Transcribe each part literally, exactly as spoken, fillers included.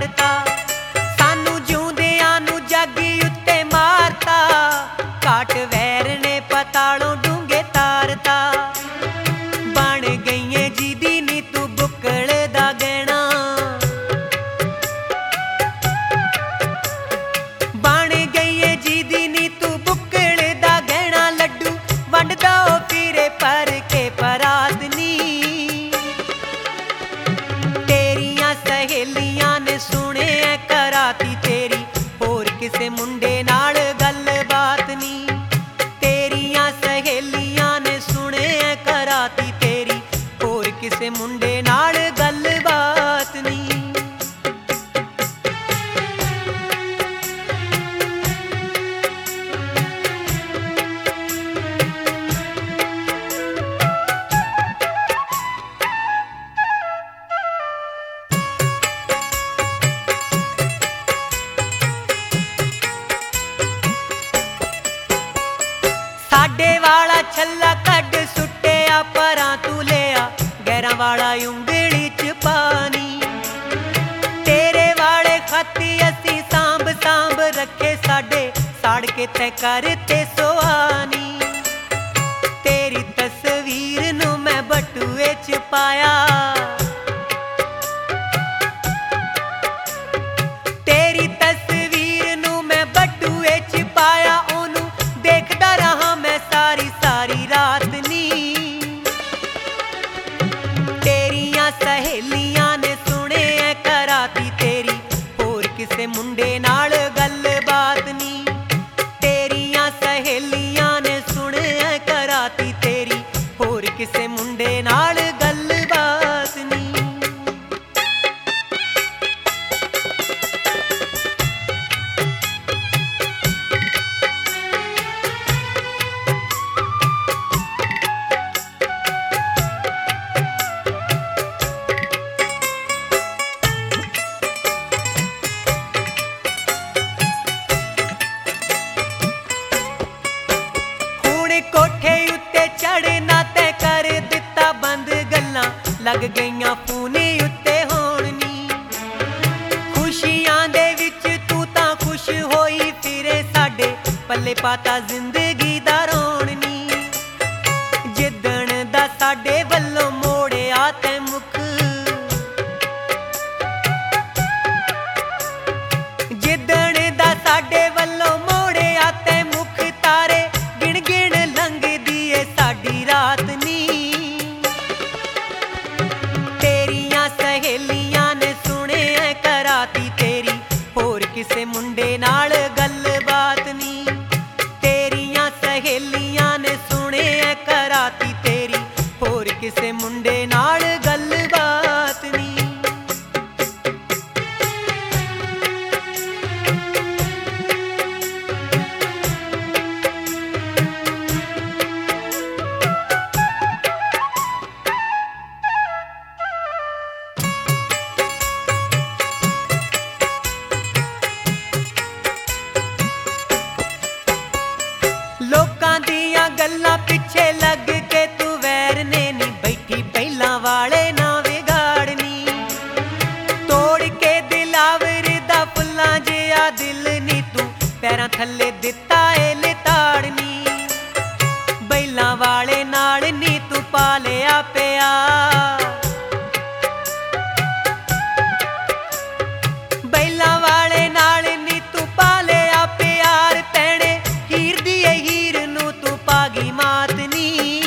करता। सानू जिउंदियां नू जग उत्ते मारता, काट वैर ने पतालों डूंगे तारता। बन गईए जिदी नी तू बुक्कल दा गहना, बन गईए जिदी नी तू बुक्कल दा गहना। लड्डू वंडदा ओ फिरे पर के परात नी, तेरियां सहेलियां ने सुने कराती तेरी होर किसे मुंडे नाल गलबात नी। तेरियां सहेलियां ने सुने कराती तेरी होर किसे मुंडे नाल गलबात नी। साडे वाला छल्ला कड सुट्टिया परां तू लिया, गैरां वाला उंगली च पानी। तेरे वाले खत्ती असी सांभ सांभ रखे साडे, साड़ के तै करते सुहानी। तेरी तस्वीर नू मैं बटुए च पाया, तेरी तस्वीर नू मैं बटुए च पाया। ओनू देखदा रहा मैं सारी सारी रात नी। तेरियां सहेलियां ने सुने कराती तेरी होर किसे मुंडे नाल गलबात नी। तेरियां सहेलियां ने सुने कराती तेरी होर किसे मुंडे नाल गलबात नी। कोठे उत्ते चढ़ना तै कर दिता बंद, गल्लां लग गईयां फूने उत्ते होण नी। खुशियां दे विच तू तां खुश होई फिरे, साडे पल्ले पाता जिंदगी दा रोण नी। जिद्दण दा साडे वल्लों मोड़िया तै मुख, जिद्दण दा साडे वल्लों मोड़िया तै मुख। तारे गिण गिण लंघदी ए साडी रात नी। तेरियां सहेलियां ने सुने कराती तेरी होर किसे मुंडे नाल गलबात नी। तेरियां सहेलियां ने सुने कराती तेरी होर किसे मुंडे नाल गलबात नी। लोकां दियां गल्लां पिछे लग के तू वैर ने नी बैठी पहलां वाले ना विगाड़नी। तोड़ के दिलावर दा फुल्लां जिहा दिल नी तू पैरां थल्ले दिता ए लिताड़नी। बैलां वाले नाल नी तू पालिया पिया, बैलां वाले नाल नी तू पालिया प्यार। पैणे हीर दी हीर नू तू पागी मात नी।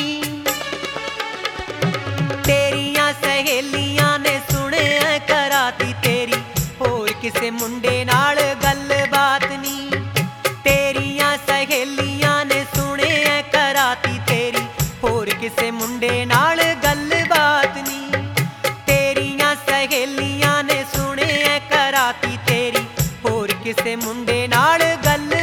तेरियां सहेलियां ने सुने कराती तेरी होर किसे मुंडे नाल गलबात नी। तेरियां सहेलियां ने सुने कराती तेरी होर किसे मुंडे नाल गलबात नी। तेरियां सहेलियां ने सुने कराती तेरी होर किसे मुंडे नाल गल